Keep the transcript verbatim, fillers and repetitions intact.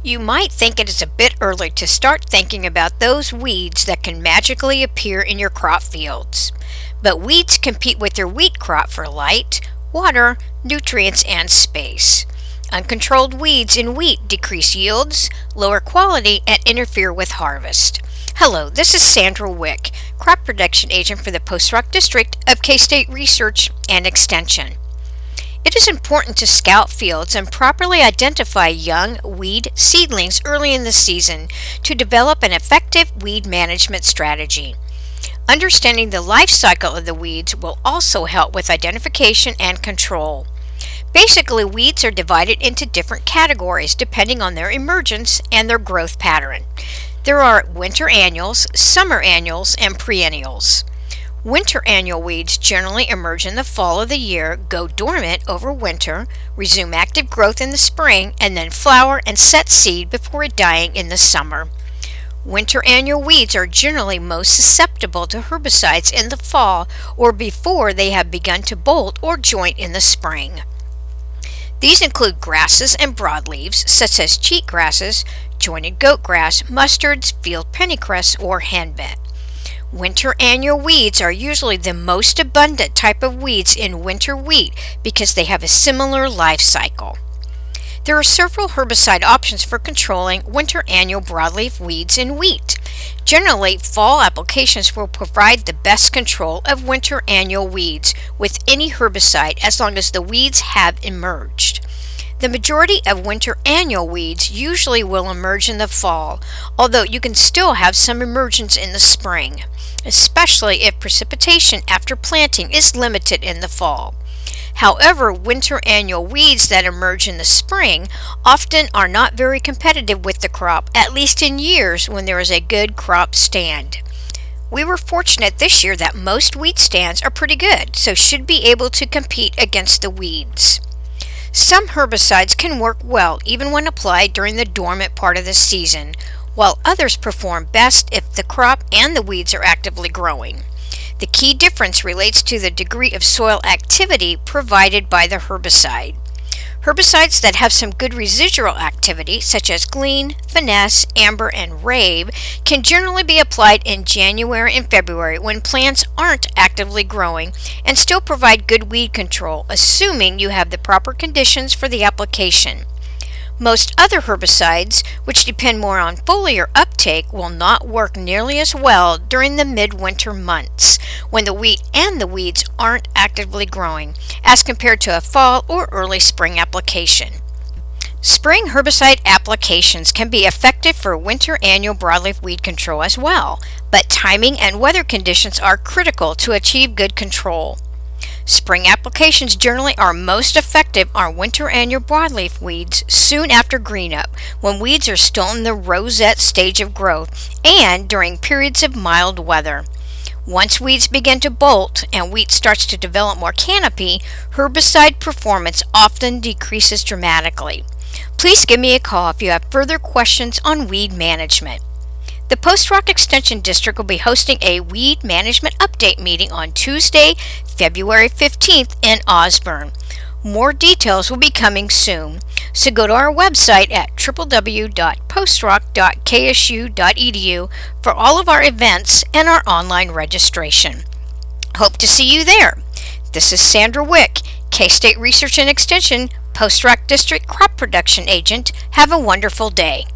You might think it is a bit early to start thinking about those weeds that can magically appear in your crop fields. But weeds compete with your wheat crop for light, water, nutrients, and space. Uncontrolled weeds in wheat decrease yields, lower quality, and interfere with harvest. Hello, this is Sandra Wick, Crop Protection Agent for the Post Rock District of K-State Research and Extension. It is important to scout fields and properly identify young weed seedlings early in the season to develop an effective weed management strategy. Understanding the life cycle of the weeds will also help with identification and control. Basically, weeds are divided into different categories depending on their emergence and their growth pattern. There are winter annuals, summer annuals, and perennials. Winter annual weeds generally emerge in the fall of the year, go dormant over winter, resume active growth in the spring, and then flower and set seed before dying in the summer. Winter annual weeds are generally most susceptible to herbicides in the fall or before they have begun to bolt or joint in the spring. These include grasses and broadleaves such as cheatgrasses, jointed goatgrass, mustards, field pennycress, or henbit. Winter annual weeds are usually the most abundant type of weeds in winter wheat because they have a similar life cycle. There are several herbicide options for controlling winter annual broadleaf weeds in wheat. Generally, fall applications will provide the best control of winter annual weeds with any herbicide as long as the weeds have emerged. The majority of winter annual weeds usually will emerge in the fall, although you can still have some emergence in the spring, especially if precipitation after planting is limited in the fall. However, winter annual weeds that emerge in the spring often are not very competitive with the crop, at least in years when there is a good crop stand. We were fortunate this year that most wheat stands are pretty good, so should be able to compete against the weeds. Some herbicides can work well even when applied during the dormant part of the season, while others perform best if the crop and the weeds are actively growing. The key difference relates to the degree of soil activity provided by the herbicide. Herbicides that have some good residual activity, such as Glean, Finesse, Amber, and Rave, can generally be applied in January and February when plants aren't actively growing and still provide good weed control, assuming you have the proper conditions for the application. Most other herbicides, which depend more on foliar uptake, will not work nearly as well during the midwinter months, when the wheat and the weeds aren't actively growing, as compared to a fall or early spring application. Spring herbicide applications can be effective for winter annual broadleaf weed control as well, but timing and weather conditions are critical to achieve good control. Spring applications generally are most effective on winter annual broadleaf weeds soon after green up, when weeds are still in the rosette stage of growth, and during periods of mild weather. Once weeds begin to bolt and wheat starts to develop more canopy, herbicide performance often decreases dramatically. Please give me a call if you have further questions on weed management. The Post Rock Extension District will be hosting a Weed Management Update meeting on Tuesday, February fifteenth in Osborne. More details will be coming soon, so go to our website at w w w dot postrock dot k s u dot e d u for all of our events and our online registration. Hope to see you there. This is Sandra Wick, K-State Research and Extension, Post Rock District Crop Production Agent. Have a wonderful day.